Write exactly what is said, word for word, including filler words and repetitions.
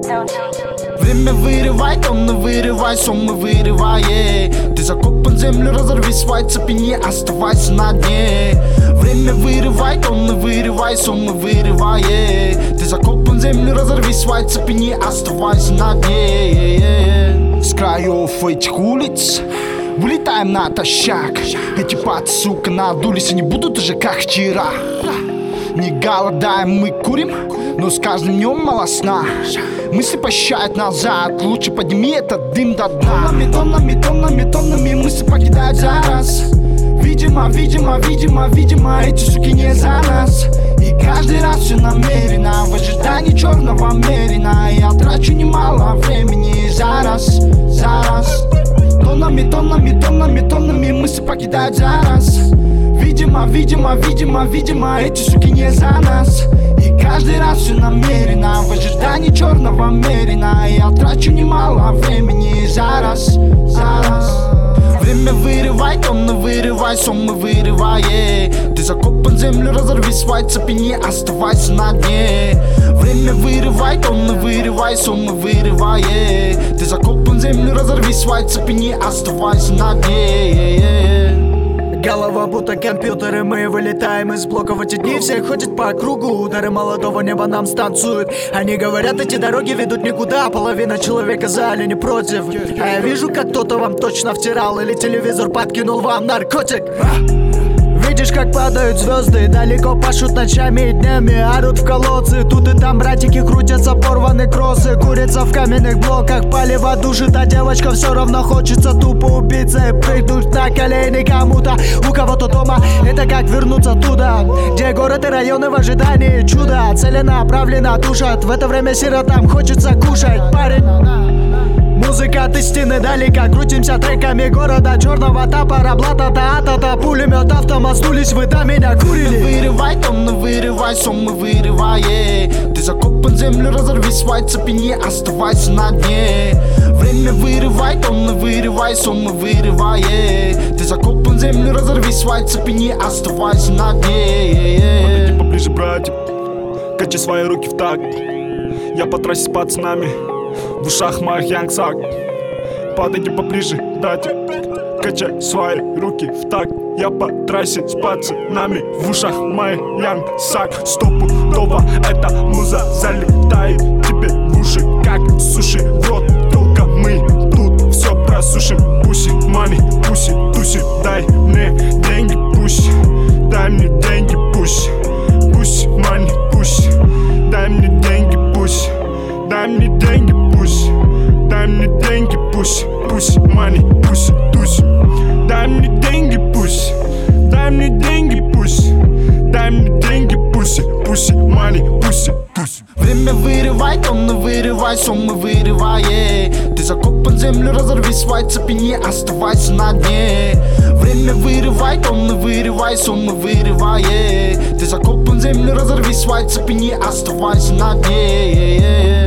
Время вырывай, тонны вырывай, суммы вырывай, ей. Ты закопан в землю, разорви свои цепи, не оставайся на дне. Время вырывай, тонны вырывай, суммы вырывай, ей. Ты закопан в землю, разорви свои цепи, не оставайся на дне. С краев этих улиц вылетаем натощак. Эти паты, сука, надулись и не будут уже как вчера. Не голодаем, мы курим, но с каждым днем мало сна. Мысли пощают назад, лучше подними этот дым до дна. Тоннами, тоннами, тоннами, тоннами мысли покидают за раз. Видимо, видимо, видимо, видимо, эти суки не за нас. И каждый раз все намеренно, в ожидании черного мерина. Я трачу немало времени за раз, за раз. Тоннами, тоннами, тоннами, тоннами мысли покидают за раз. Видимо, видимо, видимо, видимо, эти суки не за нас. И каждый раз все намеренно, в ожидании черного мерина. Я трачу немало времени за раз, за раз. Время вырывай, тонны вырывай, суммы вырывай, ей. Ты закопан в землю, разорви свои цепи, не оставайся на дне. Время вырывай, тонны вырывай, суммы вырывай, ей. Ты закопан в землю, разорви свои цепи, не оставайся на дне. Голова будто компьютер, и мы вылетаем из блока в эти дни. Все ходят по кругу, удары молодого неба нам станцуют. Они говорят, эти дороги ведут никуда, половина человека за или не против. А я вижу, как кто-то вам точно втирал, или телевизор подкинул вам наркотик. Видишь, как падают звезды, далеко пашут ночами и днями, орут в колодцы. Тут и там братики крутятся, порваны кроссы, курятся в каменных блоках, палево душит, а девочка все равно хочется тупо убиться и прыгнуть на колени кому-то. У кого-то дома это как вернуться туда, где город и районы в ожидании чуда. Целенаправленно душат, в это время сиротам хочется кушать, парень. Музыка от истины далека, крутимся треками города черного топора, блата-та, ата-та, пулемет, автомат, сдулись, вы там меня курили. Вырывай, тонны вырывай, суммы вырывай, ей. Ты закопан в землю, разорви свои цепи, не оставайся на дне. Время вырывай, тонны вырывай, суммы вырывай, ей. Ты закопан в землю, разорви свои цепи, не оставайся на дне. Подойди поближе, братик, качай свои руки в такт. Я по трассе с пацанами, в ушах моих янгсак. Подойди поближе, братик, качай свои руки в такт. Я по трассе с пацанами, в ушах моих янгсак. Стопудово эта муза залетает тебе в уши, как суши в рот. Только мы тут все просушим. Пуси, мани, пуси, туси, дай мне деньги, пусть. Дай мне деньги, пусть. Пусть, мани, пусть. Дай мне деньги, пусть. Дай мне деньги, пусть. Дай мне деньги, пусть. Пусть, мани, пусть, тусь. Дай мне деньги, пусть. Дай мне деньги, пусть. Дай мне деньги, пусть. Пусть, мани, пусть, тусь. Время вырывай, тонны вырывай, суммы вырывай, ей. Ты закопан в землю, разорви свои цепи, не оставайся на дне. Время вырывай, тонны вырывай, суммы вырывай, ей. Ты закопан в землю, разорви свои цепи, не оставайся на дне.